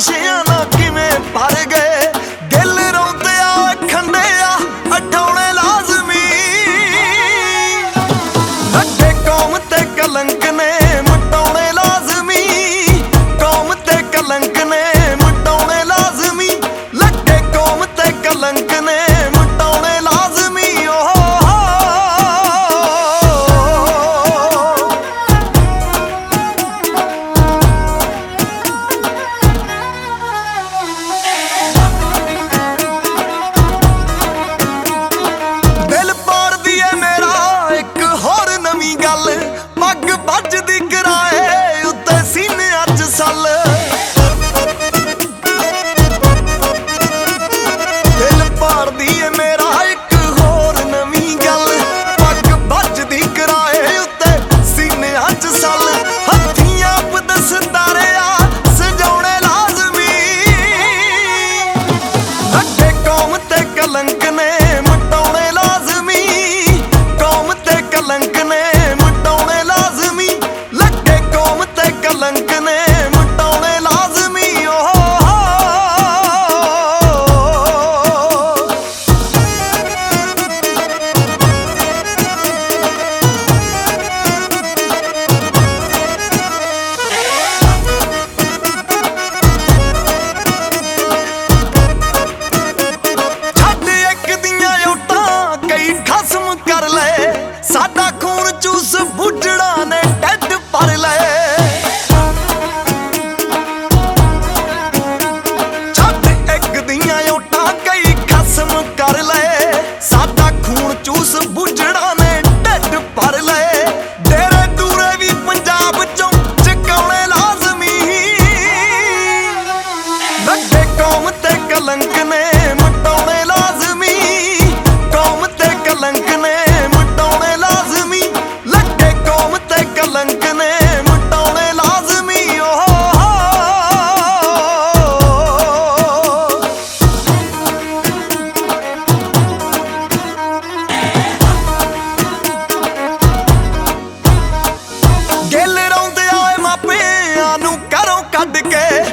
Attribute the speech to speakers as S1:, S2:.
S1: ਨਸ਼ਿਆਂ ਨਾਲ ਕਿਵੇਂ ਭਰ ਗਏ। ਦਿਲ ਰੋਂਦਿਆ ਖੰਡਿਆ ਅਠਾਉਣੇ ਲਾਜ਼ਮੀ। ਲੱਗੇ ਕੌਮ ਤੇ ਕਲੰਕ ਨੇ ਮਿਟਾਉਣੇ ਲਾਜ਼ਮੀ। ਕੌਮ ਤੇ ਕਲੰਕ ਨੇ ਮਿਟਾਉਣੇ ਲਾਜ਼ਮੀ। ਲੱਗੇ ਕੌਮ ਤੇ ਕਲੰਕ ਨੇ ਮਿਟਾਉਣੇ ਲਾਜ਼ਮੀ। ਪੱਗ ਵੱਜਦੀ ਕਿਰਾਏ ਉੱਤੇ ਸੀਨਿਆਂ 'ਚ ਸੱਲ। ਦਿਲ ਪਾੜਦੀ ਏ ਮੇਰਾ ਇੱਕ ਹੋਰ ਨਵੀਂ ਗੱਲ। ਪੱਗ ਵੱਜਦੀ ਕਿਰਾਏ ਉੱਤੇ ਸੀਨਿਆਂ 'ਚ ਸੱਲ। ਹੱਥੀਂ ਆਪ ਦਸਤਾਰਿਆ ਸਜਾਉਣੇ ਲਾਜ਼ਮੀ। ਲੱਗੇ ਕੌਮ ਤੇ ਕਲੰਕ ਨੇ ਮਿਟਾਉਣੇ ਲਾਜ਼ਮੀ। ਕੌਮ ਤੇ ਕਲੰਕ ਨੇ ਕਲੰਕ ਨੇ ਮਿਟਾਉਣੇ ਲਾਜ਼ਮੀ। ਛੱਡ ਇੱਕ ਦੀਆਂ ਓਟਾਂ ਕਈ ਖਸਮ ਕਰ ਲਏ। ਸਾਡਾ ਖੂਨ ਚੂਸ ਬੁੱਢੜਾ ਨੇ ਢਿੱਡ ਭਰ ਲਏ। ਕਰ ਲਏ ਸਾਡਾ ਖੂਨ ਚੂਸ ਬੁੱਢੜਾ ਨੇ ਢਿੱਡ ਭਰ ਲਏ। ਡੇਰੇ ਦੂਰੇ ਵੀ ਪੰਜਾਬ ਚੋਂ ਚਕਾਉਣੇ ਲਾਜ਼ਮੀ। ਲੱਗੇ ਕੌਮ ਤੇ ਕਲੰਕ ਨੇ ਮਿਟਾਉਣੇ ਲਾਜ਼ਮੀ। ਕੌਮ ਤੇ ਕਲੰਕ ਨੇ ਮਿਟਾਉਣੇ ਲਾਜ਼ਮੀ। ਲੱਗੇ ਕੌਮ ਤੇ ਕਲੰਕ ਨੇ ਮਿਟਾਉਣੇ ਲਾਜ਼ਮੀ। ਗਿੱਲ ਰੋਂਦਿਆ ਏ ਮਾਪਿਆਂ ਨੂੰ ਘਰੋਂ ਕੱਢ ਕੇ।